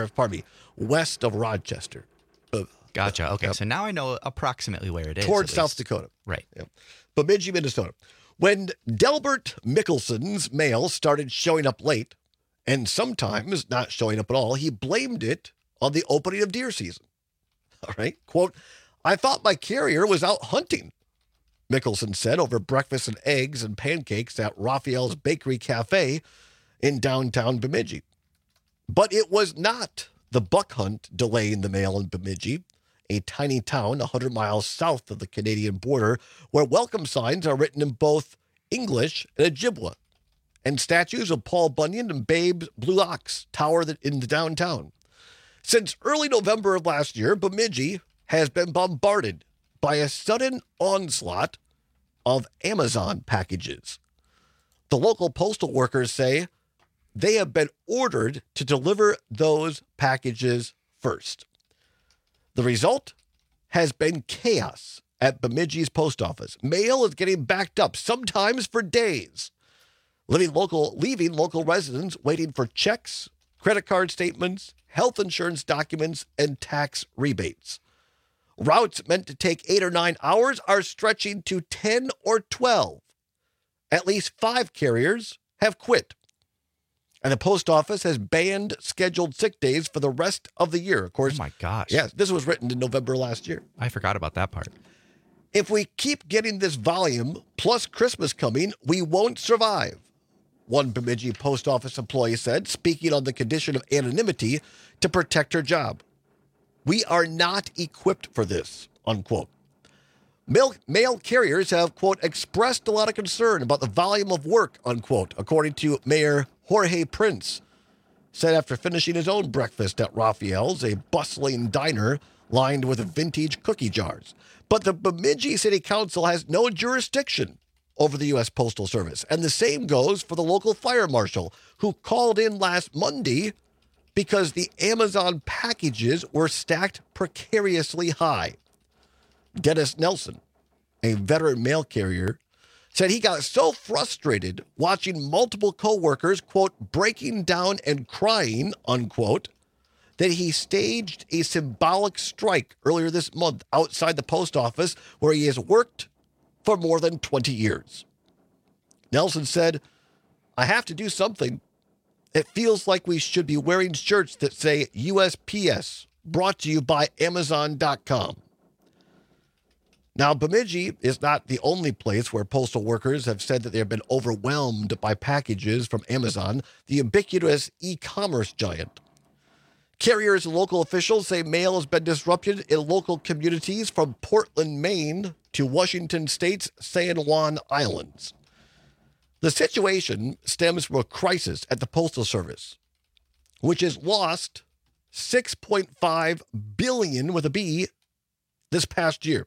west of Rochester. Gotcha. Okay, so now I know approximately where it is. Towards South Dakota. Right. Yeah. Bemidji, Minnesota. When Delbert Mickelson's mail started showing up late, and sometimes not showing up at all, he blamed it on the opening of deer season. All right. Quote, "I thought my carrier was out hunting," Mickelson said over breakfast and eggs and pancakes at Raphael's Bakery Cafe in downtown Bemidji. But it was not the buck hunt delaying the mail in Bemidji, a tiny town 100 miles south of the Canadian border, where welcome signs are written in both English and Ojibwa, and statues of Paul Bunyan and Babe's Blue Ox tower in the downtown. Since early November of last year, Bemidji has been bombarded by a sudden onslaught of Amazon packages. The local postal workers say they have been ordered to deliver those packages first. The result has been chaos at Bemidji's post office. Mail is getting backed up, sometimes for days, leaving local residents waiting for checks, credit card statements, health insurance documents, and tax rebates. Routes meant to take 8 or 9 hours are stretching to 10 or 12. At least 5 carriers have quit. And the post office has banned scheduled sick days for the rest of the year. Of course. Oh, my gosh. Yes, this was written in November last year. I forgot about that part. If we keep getting this volume, plus Christmas coming, we won't survive, one Bemidji post office employee said, speaking on the condition of anonymity to protect her job. We are not equipped for this, unquote. Mail carriers have, quote, expressed a lot of concern about the volume of work, unquote, according to Mayor Jorge Prince, said after finishing his own breakfast at Raphael's, a bustling diner lined with vintage cookie jars. But the Bemidji City Council has no jurisdiction over the U.S. Postal Service, and the same goes for the local fire marshal, who called in last Monday because the Amazon packages were stacked precariously high. Dennis Nelson, a veteran mail carrier, said he got so frustrated watching multiple coworkers, quote, breaking down and crying, unquote, that he staged a symbolic strike earlier this month outside the post office where he has worked for more than 20 years. Nelson said, I have to do something. It feels like we should be wearing shirts that say USPS, brought to you by Amazon.com. Now, Bemidji is not the only place where postal workers have said that they have been overwhelmed by packages from Amazon, the ubiquitous e-commerce giant. Carriers and local officials say mail has been disrupted in local communities from Portland, Maine to Washington State's San Juan Islands. The situation stems from a crisis at the Postal Service, which has lost $6.5 billion with a B this past year.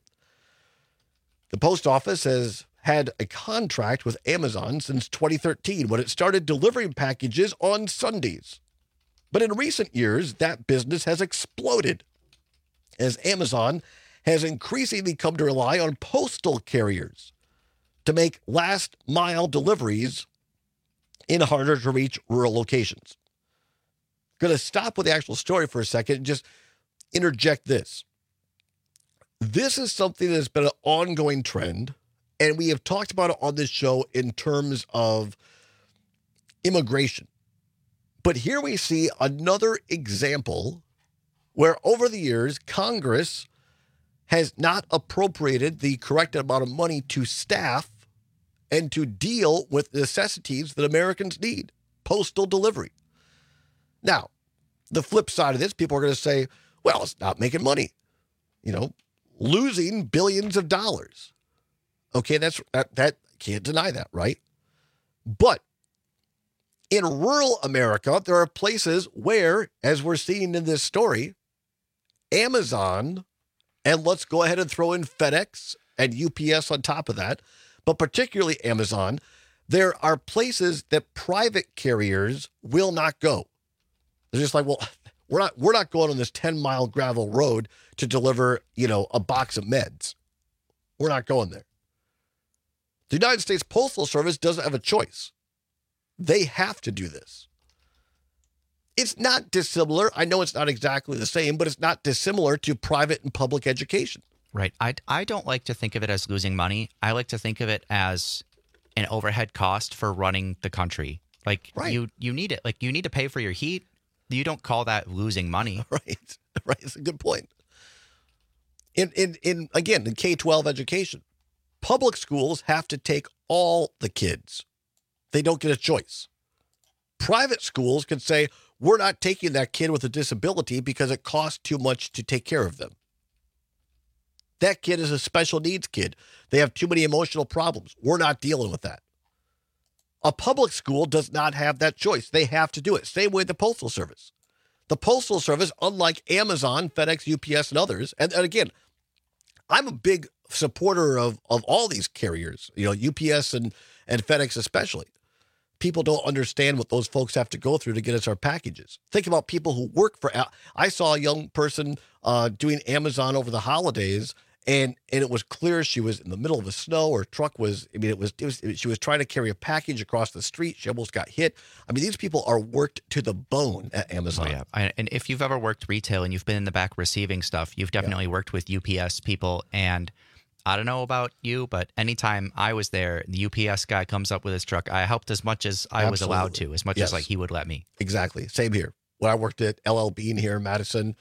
The post office has had a contract with Amazon since 2013 when it started delivering packages on Sundays. But in recent years, that business has exploded as Amazon has increasingly come to rely on postal carriers to make last-mile deliveries in harder-to-reach rural locations. Going to stop with the actual story for a second and just interject this. This is something that's been an ongoing trend, and we have talked about it on this show in terms of immigration. But here we see another example where over the years, Congress has not appropriated the correct amount of money to staff and to deal with necessities that Americans need, postal delivery. Now, the flip side of this, people are going to say, well, it's not making money, losing billions of dollars. Okay, that can't deny that, right? But in rural America, there are places where, as we're seeing in this story, Amazon, and let's go ahead and throw in FedEx and UPS on top of that, but particularly Amazon, there are places that private carriers will not go. They're just like, well, we're not going on this 10-mile gravel road to deliver, a box of meds. We're not going there. The United States Postal Service doesn't have a choice. They have to do this. It's not dissimilar. I know it's not exactly the same, but it's not dissimilar to private and public education. Right. I don't like to think of it as losing money. I like to think of it as an overhead cost for running the country. Like, right. You need it. Like, you need to pay for your heat. You don't call that losing money. Right. Right. It's a good point. In K-12 education, public schools have to take all the kids. They don't get a choice. Private schools can say, we're not taking that kid with a disability because it costs too much to take care of them. That kid is a special needs kid. They have too many emotional problems. We're not dealing with that. A public school does not have that choice. They have to do it. Same way the Postal Service. The Postal Service, unlike Amazon, FedEx, UPS, and others, and again, I'm a big supporter of all these carriers, UPS and FedEx especially. People don't understand what those folks have to go through to get us our packages. Think about people who work for, I saw a young person doing Amazon over the holidays, And it was clear she was in the middle of the snow. Her truck was, she was trying to carry a package across the street. She almost got hit. I mean, these people are worked to the bone at Amazon. Oh, yeah. And if you've ever worked retail and you've been in the back receiving stuff, you've definitely worked with UPS people. And I don't know about you, but anytime I was there, the UPS guy comes up with his truck, I helped as much as I was allowed to, as much as like he would let me. Exactly. Same here. When I worked at LL Bean here in Madison,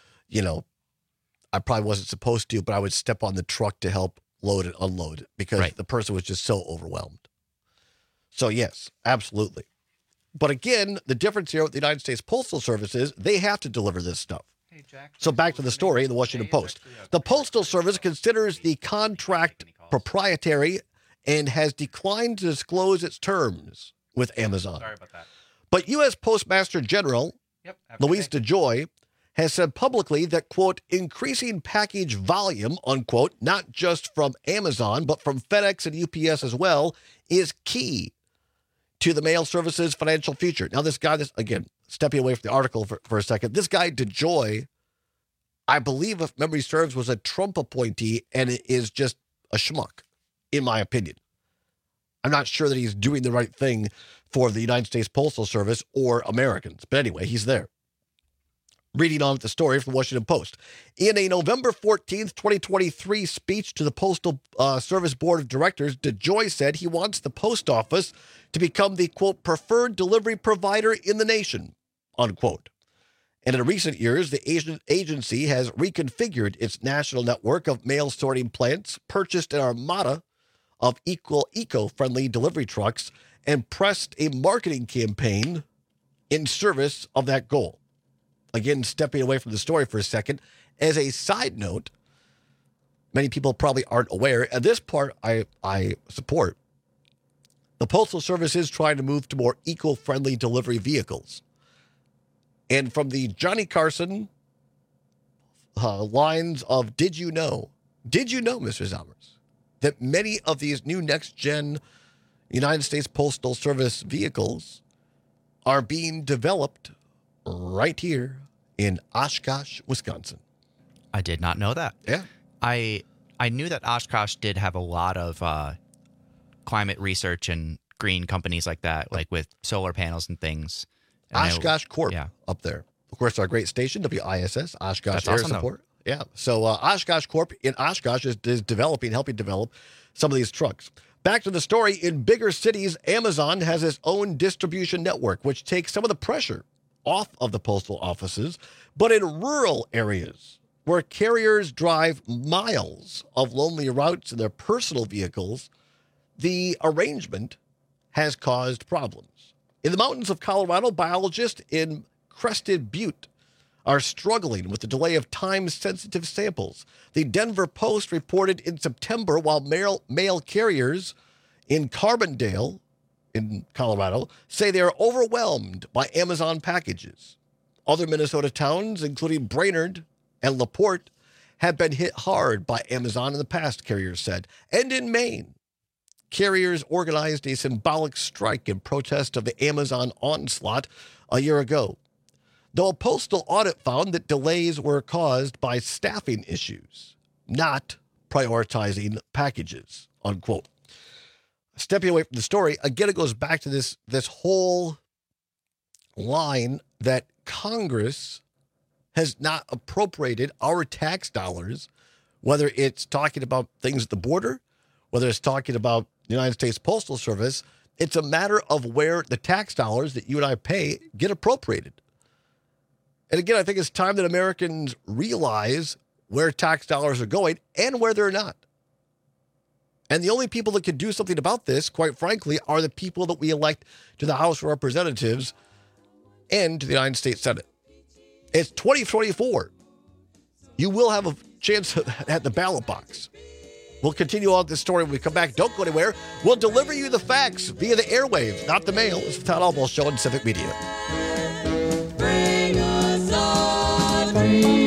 I probably wasn't supposed to, but I would step on the truck to help load and unload because the person was just so overwhelmed. So yes, absolutely. But again, the difference here with the United States Postal Service is they have to deliver this stuff. So back to the story in the Washington Post. The Postal Service considers the contract proprietary and has declined to disclose its terms with Amazon. Sorry about that. But U.S. Postmaster General Louise DeJoy has said publicly that, quote, increasing package volume, unquote, not just from Amazon, but from FedEx and UPS as well, is key to the mail service's financial future. Now, this guy, again, stepping away from the article for a second, this guy, DeJoy, I believe, if memory serves, was a Trump appointee, and it is just a schmuck, in my opinion. I'm not sure that he's doing the right thing for the United States Postal Service or Americans. But anyway, he's there. Reading on with the story from the Washington Post. In a November 14th, 2023 speech to the Postal Service Board of Directors, DeJoy said he wants the post office to become the, quote, preferred delivery provider in the nation, unquote. And in recent years, the agency has reconfigured its national network of mail sorting plants, purchased an armada of eco-friendly delivery trucks, and pressed a marketing campaign in service of that goal. Again, stepping away from the story for a second, as a side note, many people probably aren't aware, and this part I support. The Postal Service is trying to move to more eco-friendly delivery vehicles. And from the Johnny Carson lines of did you know, Mr. Zalmers, that many of these new next-gen United States Postal Service vehicles are being developed right here in Oshkosh, Wisconsin. I did not know that. Yeah. I knew that Oshkosh did have a lot of climate research and green companies like that, like with solar panels and things. And Oshkosh Corp up there. Of course, our great station, WISS, Oshkosh Air Support. Yeah. So Oshkosh Corp in Oshkosh is helping develop some of these trucks. Back to the story. In bigger cities, Amazon has its own distribution network, which takes some of the pressure off of the postal offices. But in rural areas where carriers drive miles of lonely routes in their personal vehicles, the arrangement has caused problems. In the mountains of Colorado, biologists in Crested Butte are struggling with the delay of time-sensitive samples. The Denver Post reported in September while mail carriers in Carbondale, in Colorado, say they are overwhelmed by Amazon packages. Other Minnesota towns, including Brainerd and LaPorte, have been hit hard by Amazon in the past, carriers said. And in Maine, carriers organized a symbolic strike in protest of the Amazon onslaught a year ago, though a postal audit found that delays were caused by staffing issues, not prioritizing packages, unquote. Stepping away from the story, again, it goes back to this whole line that Congress has not appropriated our tax dollars, whether it's talking about things at the border, whether it's talking about the United States Postal Service. It's a matter of where the tax dollars that you and I pay get appropriated. And again, I think it's time that Americans realize where tax dollars are going and where they're not. And the only people that can do something about this, quite frankly, are the people that we elect to the House of Representatives and to the United States Senate. It's 2024. You will have a chance at the ballot box. We'll continue on this story when we come back. Don't go anywhere. We'll deliver you the facts via the airwaves, not the mail. It's the Todd Albaugh Show on Civic Media. Bring us our dreams.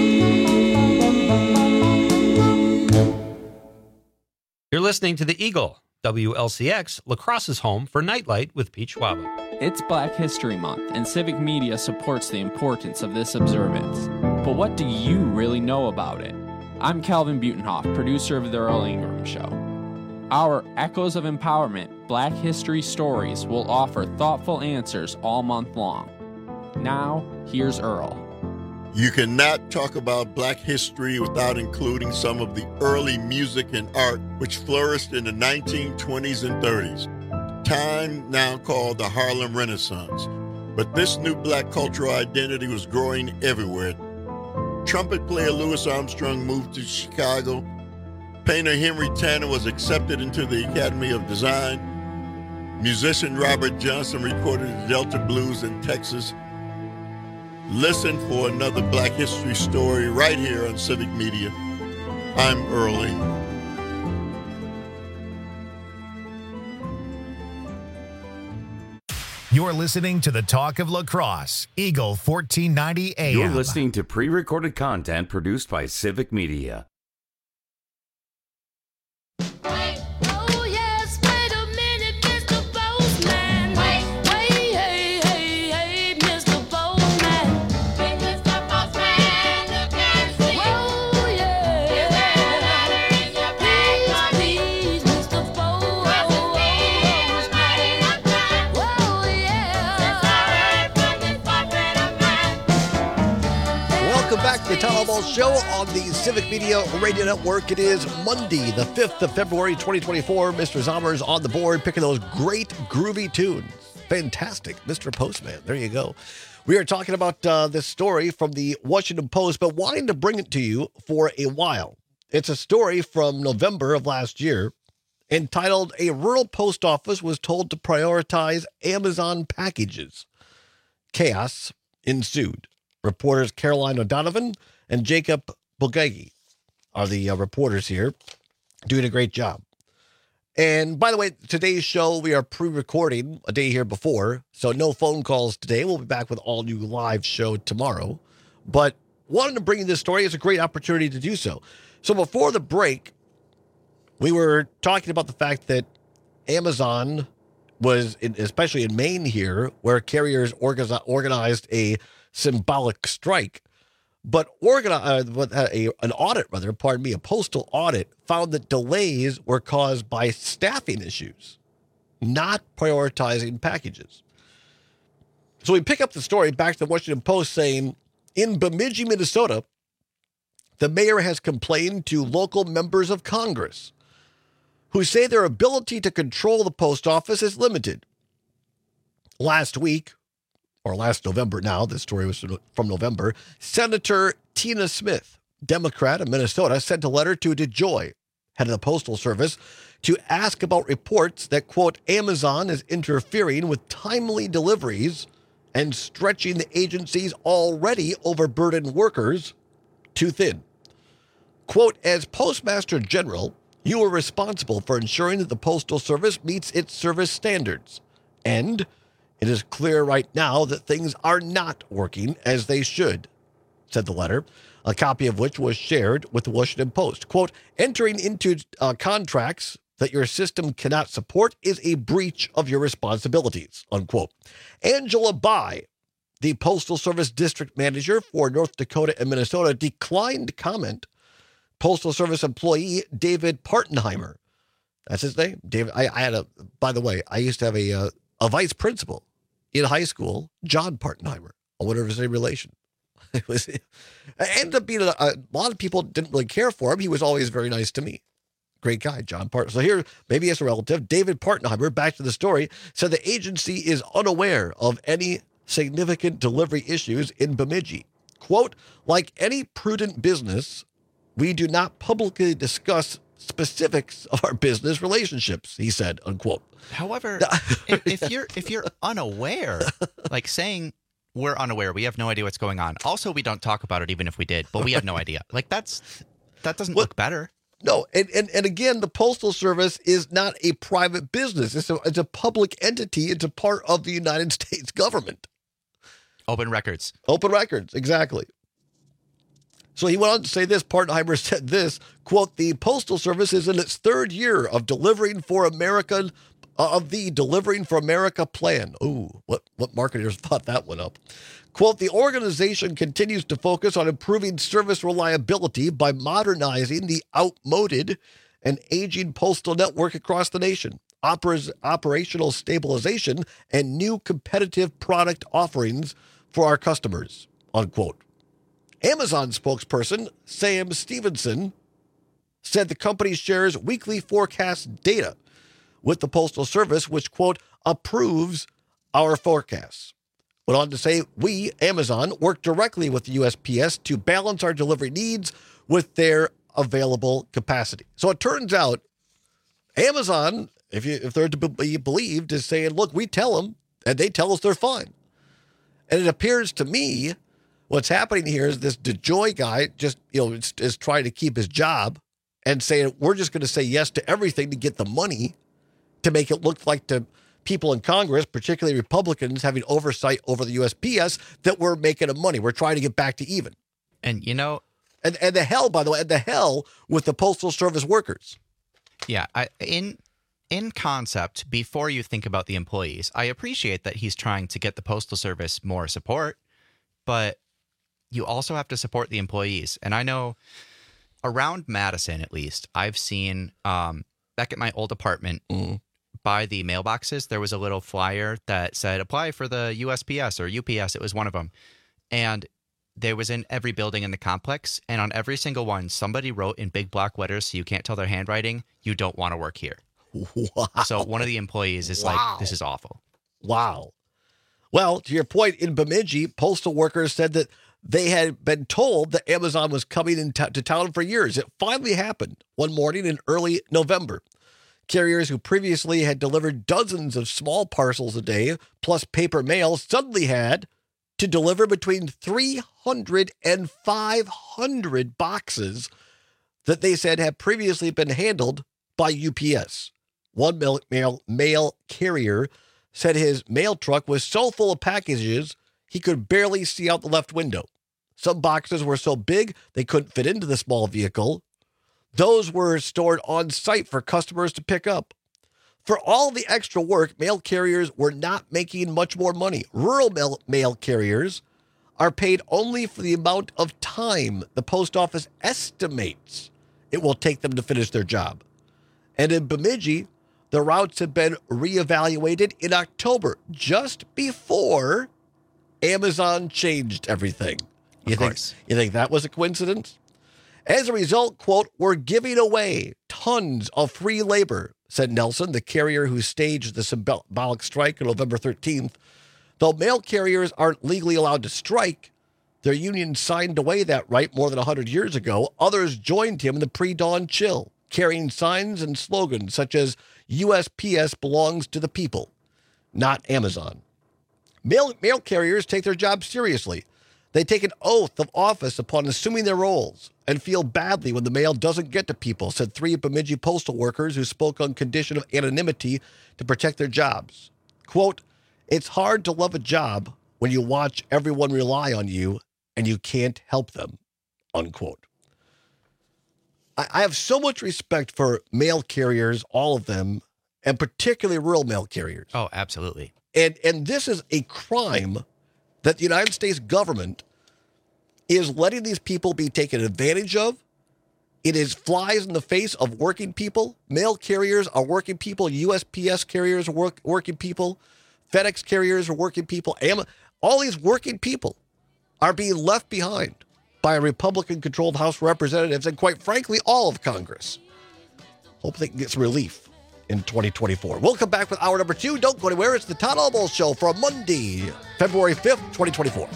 You're listening to The Eagle, WLCX, La Crosse's home for Nightlight with Pete Schwab. It's Black History Month, and Civic Media supports the importance of this observance. But what do you really know about it? I'm Calvin Butenhoff, producer of The Earl Ingram Show. Our Echoes of Empowerment Black History Stories will offer thoughtful answers all month long. Now, here's Earl. You cannot talk about Black history without including some of the early music and art which flourished in the 1920s and 30s, time now called the Harlem Renaissance. But this new Black cultural identity was growing everywhere. Trumpet player Louis Armstrong moved to Chicago. Painter Henry Tanner was accepted into the Academy of Design. Musician Robert Johnson recorded the Delta Blues in Texas. Listen for another Black history story right here on Civic Media. I'm Earl Ingram. You're listening to the Talk of La Crosse, Eagle 1490 AM. You're listening to pre-recorded content produced by Civic Media. The Tom Albaugh Show on the Civic Media Radio Network. It is Monday, the 5th of February, 2024. Mr. Zommer's on the board, picking those great groovy tunes. Fantastic. Mr. Postman, there you go. We are talking about this story from the Washington Post, but wanting to bring it to you for a while. It's a story from November of last year entitled, "A Rural Post Office Was Told to Prioritize Amazon Packages. Chaos Ensued." Reporters Caroline O'Donovan and Jacob Bulgagi are the reporters here, doing a great job. And by the way, today's show, we are pre-recording a day here before, so no phone calls today. We'll be back with all new live show tomorrow. But wanted to bring you this story. It's a great opportunity to do so. So before the break, we were talking about the fact that Amazon was, especially in Maine here, where carriers organized a symbolic strike, but an audit, a postal audit found that delays were caused by staffing issues, not prioritizing packages. So we pick up the story back to the Washington Post saying, in Bemidji, Minnesota, the mayor has complained to local members of Congress who say their ability to control the post office is limited. Last November now, this story was from November, Senator Tina Smith, Democrat of Minnesota, sent a letter to DeJoy, head of the Postal Service, to ask about reports that, quote, Amazon is interfering with timely deliveries and stretching the agency's already overburdened workers too thin. Quote, as Postmaster General, you are responsible for ensuring that the Postal Service meets its service standards, and it is clear right now that things are not working as they should, said the letter, a copy of which was shared with the Washington Post. Quote, entering into contracts that your system cannot support is a breach of your responsibilities, unquote. Angela Bai, the Postal Service District Manager for North Dakota and Minnesota, declined to comment. Postal Service employee David Partenheimer, that's his name, David. By the way, I used to have a vice principal in high school, John Partenheimer. I wonder if there's any relation. It ended up being a lot of people didn't really care for him. He was always very nice to me. Great guy, John Partenheimer. So here, maybe as a relative, David Partenheimer, back to the story, said the agency is unaware of any significant delivery issues in Bemidji. Quote, like any prudent business, we do not publicly discuss specifics of our business relationships, he said, unquote. However, if you're unaware, like saying we're unaware, we have no idea what's going on. Also, we don't talk about it even if we did, but we have no idea. Like that doesn't look better. No, and again, the Postal Service is not a private business. It's a public entity. It's a part of the United States government. Open records. Open records, exactly. So he went on to say this, Partenheimer said this, quote, the Postal Service is in its third year of delivering for American of the Delivering for America plan. Ooh, what marketers thought that one up? Quote, the organization continues to focus on improving service reliability by modernizing the outmoded and aging postal network across the nation, operational stabilization, and new competitive product offerings for our customers, unquote. Amazon spokesperson Sam Stevenson said the company shares weekly forecast data with the Postal Service, which, quote, approves our forecasts. Went on to say, we, Amazon, work directly with the USPS to balance our delivery needs with their available capacity. So it turns out Amazon, if they're to be believed, is saying, look, we tell them, and they tell us they're fine. And it appears to me what's happening here is this DeJoy guy just, is trying to keep his job and saying, we're just going to say yes to everything to get the money to make it look like to people in Congress, particularly Republicans, having oversight over the USPS, that we're making money. We're trying to get back to even. And, and the hell, by the way, and the hell with the Postal Service workers. Yeah. In concept, before you think about the employees, I appreciate that he's trying to get the Postal Service more support, but you also have to support the employees. And I know around Madison, at least, I've seen back at my old apartment by the mailboxes, there was a little flyer that said, apply for the USPS or UPS. It was one of them. And there was in every building in the complex. And on every single one, somebody wrote in big block letters, so you can't tell their handwriting, you don't want to work here. Wow. So one of the employees is like, this is awful. Wow. Well, to your point, in Bemidji, postal workers said that they had been told that Amazon was coming into town for years. It finally happened one morning in early November. Carriers who previously had delivered dozens of small parcels a day, plus paper mail, suddenly had to deliver between 300 and 500 boxes that they said had previously been handled by UPS. One mail carrier said his mail truck was so full of packages he could barely see out the left window. Some boxes were so big they couldn't fit into the small vehicle. Those were stored on site for customers to pick up. For all the extra work, mail carriers were not making much more money. Rural mail carriers are paid only for the amount of time the post office estimates it will take them to finish their job. And in Bemidji, the routes have been reevaluated in October, just before Amazon changed everything. You think that was a coincidence? As a result, quote, we're giving away tons of free labor, said Nelson, the carrier who staged the symbolic strike on November 13th. Though mail carriers aren't legally allowed to strike, their union signed away that right more than 100 years ago. Others joined him in the pre-dawn chill, carrying signs and slogans such as USPS belongs to the people, not Amazon. Mail carriers take their job seriously. They take an oath of office upon assuming their roles and feel badly when the mail doesn't get to people, said three Bemidji postal workers who spoke on condition of anonymity to protect their jobs. Quote, it's hard to love a job when you watch everyone rely on you and you can't help them, unquote. I have so much respect for mail carriers, all of them, and particularly rural mail carriers. Oh, absolutely. And this is a crime that the United States government is letting these people be taken advantage of. It flies in the face of working people. Mail carriers are working people. USPS carriers are working people. FedEx carriers are working people. All these working people are being left behind by a Republican-controlled House of Representatives and, quite frankly, all of Congress. Hope they can get some relief in 2024. We'll come back with hour number 2. Don't go anywhere. It's the Todd Albaugh Show for Monday, February 5th, 2024.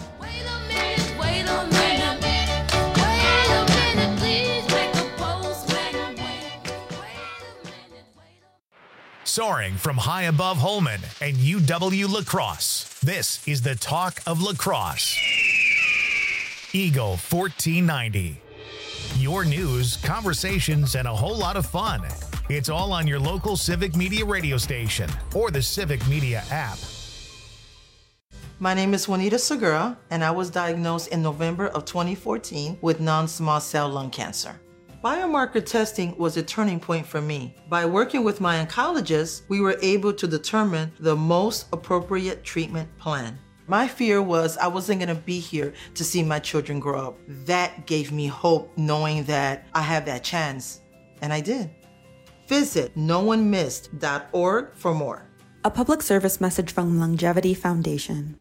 Soaring from high above Holman and UW La Crosse, this is the Talk of La Crosse. Eagle 1490. Your news, conversations, and a whole lot of fun. It's all on your local Civic Media radio station or the Civic Media app. My name is Juanita Segura, and I was diagnosed in November of 2014 with non-small cell lung cancer. Biomarker testing was a turning point for me. By working with my oncologist, we were able to determine the most appropriate treatment plan. My fear was I wasn't going to be here to see my children grow up. That gave me hope, knowing that I have that chance. And I did. Visit noonemissed.org for more. A public service message from Longevity Foundation.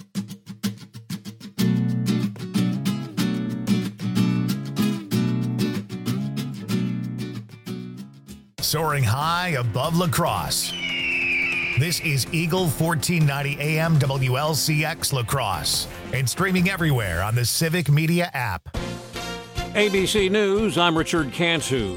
Soaring high above La Crosse. This is Eagle 1490 AM WLCX La Crosse and streaming everywhere on the Civic Media app. ABC News, I'm Richard Cantu.